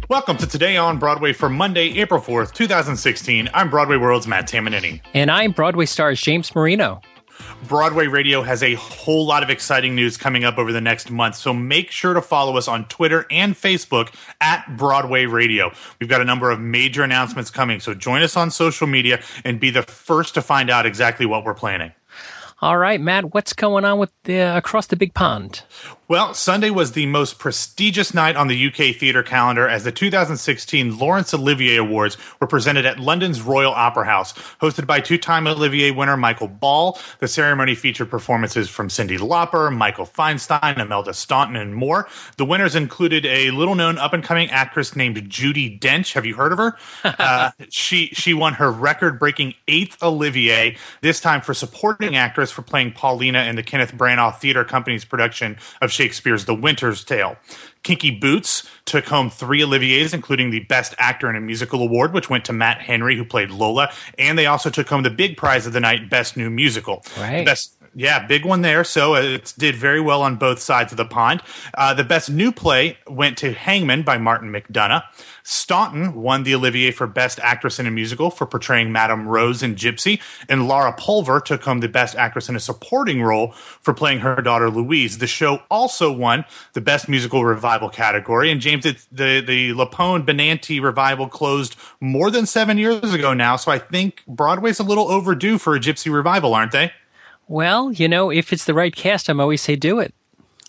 Welcome to Today on Broadway for Monday, April 4th, 2016. I'm Broadway World's Matt Tamanini. And I'm Broadway Stars James Marino. Broadway Radio has a whole lot of exciting news coming up over the next month, so make sure to follow us on Twitter and Facebook at Broadway Radio. We've got a number of major announcements coming, so join us on social media and be the first to find out exactly what we're planning. All right, Matt, what's going on with across the big pond? Well, Sunday was the most prestigious night on the UK theatre calendar as the 2016 Laurence Olivier Awards were presented at London's Royal Opera House. Hosted by two-time Olivier winner Michael Ball, the ceremony featured performances from Cyndi Lauper, Michael Feinstein, Imelda Staunton, and more. The winners included a little-known up-and-coming actress named Judi Dench. Have you heard of her? She won her record-breaking 8th Olivier, this time for supporting actress for playing Paulina in the Kenneth Branagh Theatre Company's production of Shakespeare's The Winter's Tale. Kinky Boots took home 3 Oliviers, including the Best Actor in a Musical Award, which went to Matt Henry, who played Lola, and they also took home the big prize of the night, Best New Musical. Right. Big one there. So it did very well on both sides of the pond. The Best New Play went to Hangman by Martin McDonagh. Staunton won the Olivier for Best Actress in a Musical for portraying Madame Rose in Gypsy, and Laura Pulver took home the Best Actress in a Supporting Role for playing her daughter Louise. The show also won the Best Musical Revival category, and James, the Lapone Benanti revival closed more than 7 years ago now, so I think Broadway's a little overdue for a Gypsy revival, aren't they? Well, you know, if it's the right cast, I'm always say do it.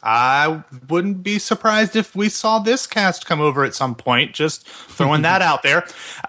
I wouldn't be surprised if we saw this cast come over at some point. Just throwing that out there.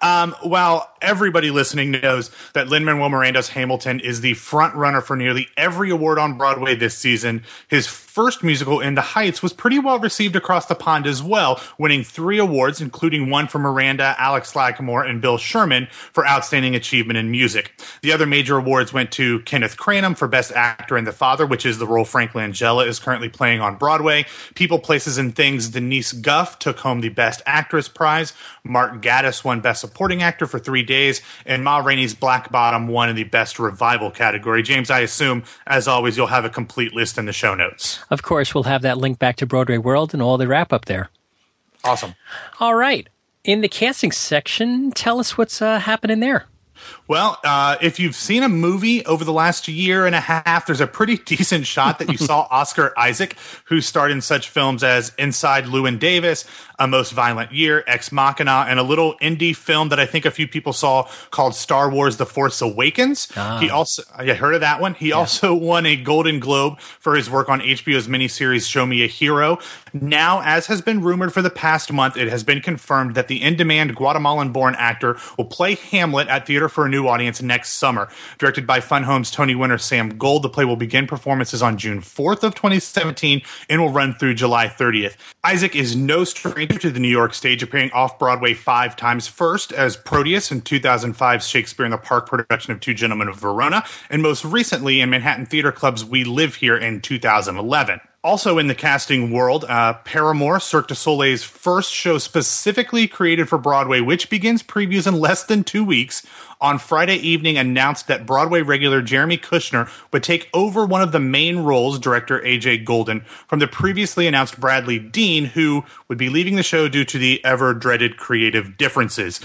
While everybody listening knows that Lin-Manuel Miranda's Hamilton is the front runner for nearly every award on Broadway this season, his first musical, In the Heights, was pretty well received across the pond as well, winning 3 awards, including one for Miranda, Alex Lacamoire, and Bill Sherman for Outstanding Achievement in Music. The other major awards went to Kenneth Cranham for Best Actor in The Father, which is the role Frank Langella is currently playing on Broadway. People, Places, and Things' Denise Guff took home the Best Actress prize. Mark Gatiss won Best Supporting Actor for 3 Days, and Ma Rainey's Black Bottom won in the Best Revival category. James, I assume, as always, you'll have a complete list in the show notes. Of course, we'll have that link back to Broadway World and all the wrap-up there. Awesome. All right. In the casting section, tell us what's happening there. Well, if you've seen a movie over the last year and a half, there's a pretty decent shot that you saw Oscar Isaac, who starred in such films as Inside Llewyn Davis, A Most Violent Year, Ex Machina, and a little indie film that I think a few people saw called Star Wars The Force Awakens. He also, you heard of that one? He also won a Golden Globe for his work on HBO's miniseries Show Me a Hero. Now, as has been rumored for the past month, it has been confirmed that the in-demand Guatemalan-born actor will play Hamlet at Theater for a New Audience next summer. Directed by Fun Home's Tony winner Sam Gold, the play will begin performances on June 4th of 2017 and will run through July 30th. Isaac is no stranger to the New York stage, appearing off-Broadway 5 times, first as Proteus in 2005's Shakespeare in the Park production of Two Gentlemen of Verona, and most recently in Manhattan Theatre Club's We Live Here in 2011. Also in the casting world, Paramore, Cirque du Soleil's first show specifically created for Broadway, which begins previews in less than 2 weeks, on Friday evening announced that Broadway regular Jeremy Kushner would take over one of the main roles, director A.J. Golden, from the previously announced Bradley Dean, who would be leaving the show due to the ever-dreaded creative differences.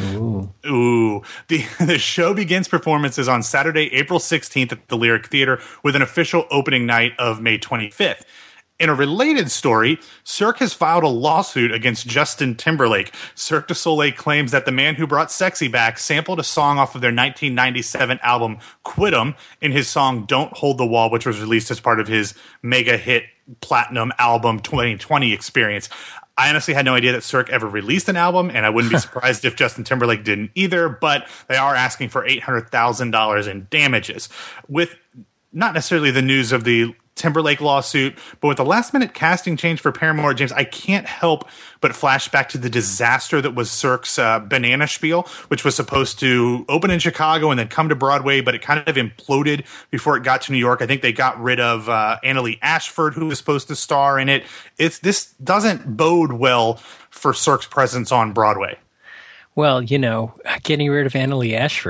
Ooh. The show begins performances on Saturday, April 16th at the Lyric Theater, with an official opening night of May 25th. In a related story, Cirque has filed a lawsuit against Justin Timberlake. Cirque du Soleil claims that the man who brought sexy back sampled a song off of their 1997 album Quit 'Em in his song Don't Hold the Wall, which was released as part of his mega hit platinum album 2020 Experience. I honestly had no idea that Cirque ever released an album, and I wouldn't be surprised if Justin Timberlake didn't either, but they are asking for $800,000 in damages. With not necessarily the news of the Timberlake lawsuit, but with the last-minute casting change for Paramore, James, I can't help but flash back to the disaster that was Cirque's Banana Spiel, which was supposed to open in Chicago and then come to Broadway, but it kind of imploded before it got to New York. I think they got rid of Annalee Ashford, who was supposed to star in it. This doesn't bode well for Cirque's presence on Broadway. Well, you know, getting rid of Annalee Ashford,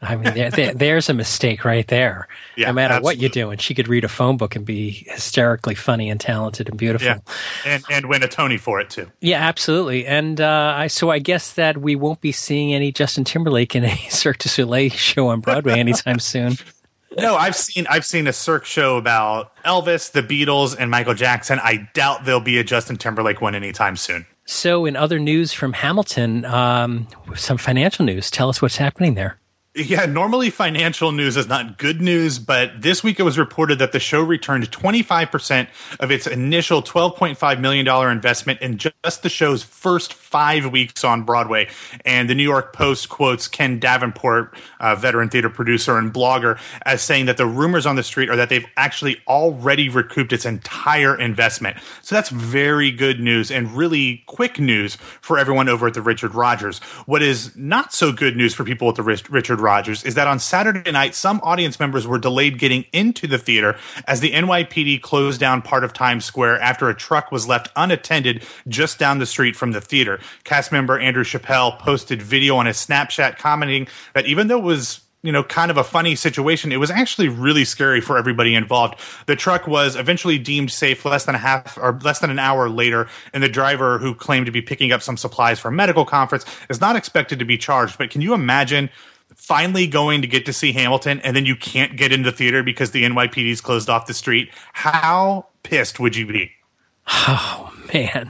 I mean, there's a mistake right there. Yeah, no matter absolutely. what you're doing, she could read a phone book and be hysterically funny and talented and beautiful. Yeah, and win a Tony for it too. Yeah, absolutely. And I guess that we won't be seeing any Justin Timberlake in a Cirque du Soleil show on Broadway anytime soon. No, I've seen a Cirque show about Elvis, the Beatles, and Michael Jackson. I doubt there'll be a Justin Timberlake one anytime soon. So, in other news from Hamilton, some financial news. Tell us what's happening there. Yeah, normally financial news is not good news, but this week it was reported that the show returned 25% of its initial $12.5 million investment in just the show's first 5 weeks on Broadway. And the New York Post quotes Ken Davenport, a veteran theater producer and blogger, as saying that the rumors on the street are that they've actually already recouped its entire investment. So that's very good news and really quick news for everyone over at the Richard Rodgers. What is not so good news for people at the Richard Rodgers is that on Saturday night, some audience members were delayed getting into the theater as the NYPD closed down part of Times Square after a truck was left unattended just down the street from the theater. Cast member Andrew Chappelle posted video on his Snapchat commenting that even though it was kind of a funny situation, it was actually really scary for everybody involved. The truck was eventually deemed safe less than an hour later, and the driver, who claimed to be picking up some supplies for a medical conference, is not expected to be charged. But can you imagine finally going to get to see Hamilton and then you can't get into the theater because the NYPD's closed off the street? How pissed would you be? Oh, man.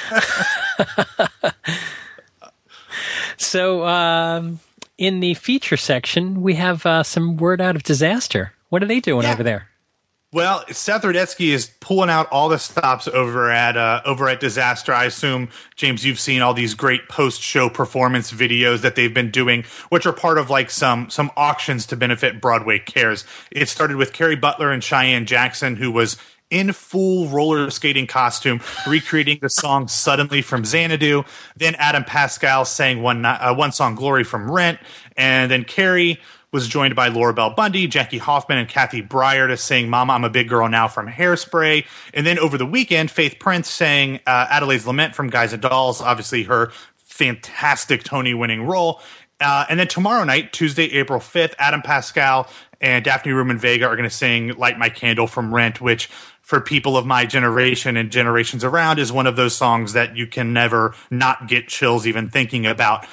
So, in the feature section, we have some word out of Disaster. What are they doing over there? Well, Seth Rudetsky is pulling out all the stops over at Disaster. I assume, James, you've seen all these great post-show performance videos that they've been doing, which are part of like some auctions to benefit Broadway Cares. It started with Carrie Butler and Cheyenne Jackson, who was in full roller skating costume, recreating the song Suddenly from Xanadu. Then Adam Pascal sang one song, Glory from Rent. And then Carrie was joined by Laura Bell Bundy, Jackie Hoffman, and Kathy Breyer to sing Mama, I'm a Big Girl Now from Hairspray. And then over the weekend, Faith Prince sang Adelaide's Lament from Guys and Dolls, obviously her fantastic Tony-winning role. And then tomorrow night, Tuesday, April 5th, Adam Pascal and Daphne Ruman Vega are going to sing Light My Candle from Rent, which for people of my generation and generations around is one of those songs that you can never not get chills even thinking about.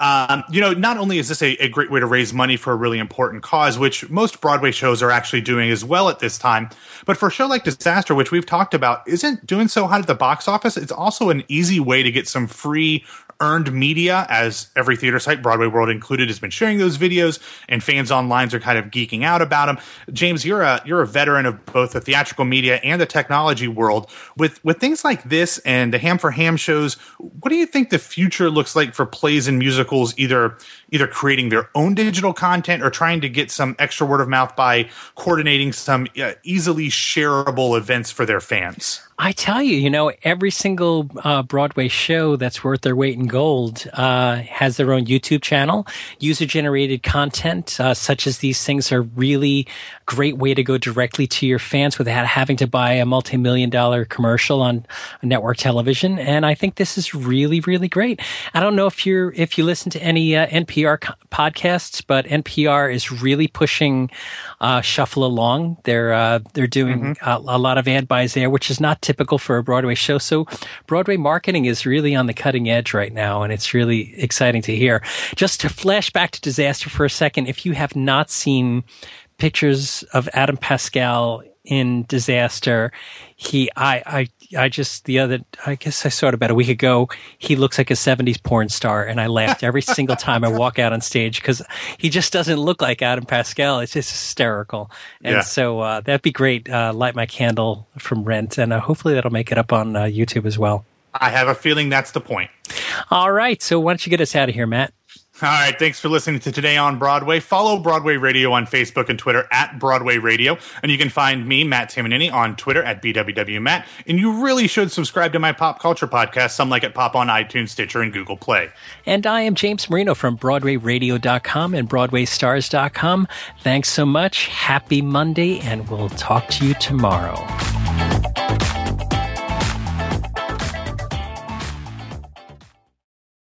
Not only is this a great way to raise money for a really important cause, which most Broadway shows are actually doing as well at this time, but for a show like Disaster, which we've talked about, isn't doing so hot at the box office, it's also an easy way to get some free earned media, as every theater site, Broadway World included, has been sharing those videos, and fans online are kind of geeking out about them. James, you're a veteran of both the theatrical media and the technology world. With things like this and the Ham for Ham shows, what do you think the future looks like for plays and musicals, either creating their own digital content or trying to get some extra word of mouth by coordinating some easily shareable events for their fans? I tell you, every single Broadway show that's worth their weight in gold has their own YouTube channel. User-generated content, such as these things, are really great way to go directly to your fans without having to buy a multi-million-dollar commercial on network television. And I think this is really, really great. I don't know if you listen to any NPR podcasts, but NPR is really pushing Shuffle Along. They're doing a lot of ad buys there, which is not typical for a Broadway show. So Broadway marketing is really on the cutting edge right now, and it's really exciting to hear. Just to flash back to Disaster for a second, if you have not seen pictures of Adam Pascal in Disaster, I guess I saw it about a week ago. He looks like a 70s porn star, and I laughed every single time I walk out on stage because he just doesn't look like Adam Pascal. It's just hysterical. And so that'd be great. Light My Candle from Rent, and hopefully that'll make it up on YouTube as well. I have a feeling that's the point. All right. So why don't you get us out of here, Matt? All right, thanks for listening to Today on Broadway. Follow Broadway Radio on Facebook and Twitter at Broadway Radio. And you can find me, Matt Tamanini, on Twitter at BWWMatt. And you really should subscribe to my pop culture podcast, Some Like It Pop, on iTunes, Stitcher, and Google Play. And I am James Marino from BroadwayRadio.com and BroadwayStars.com. Thanks so much. Happy Monday, and we'll talk to you tomorrow.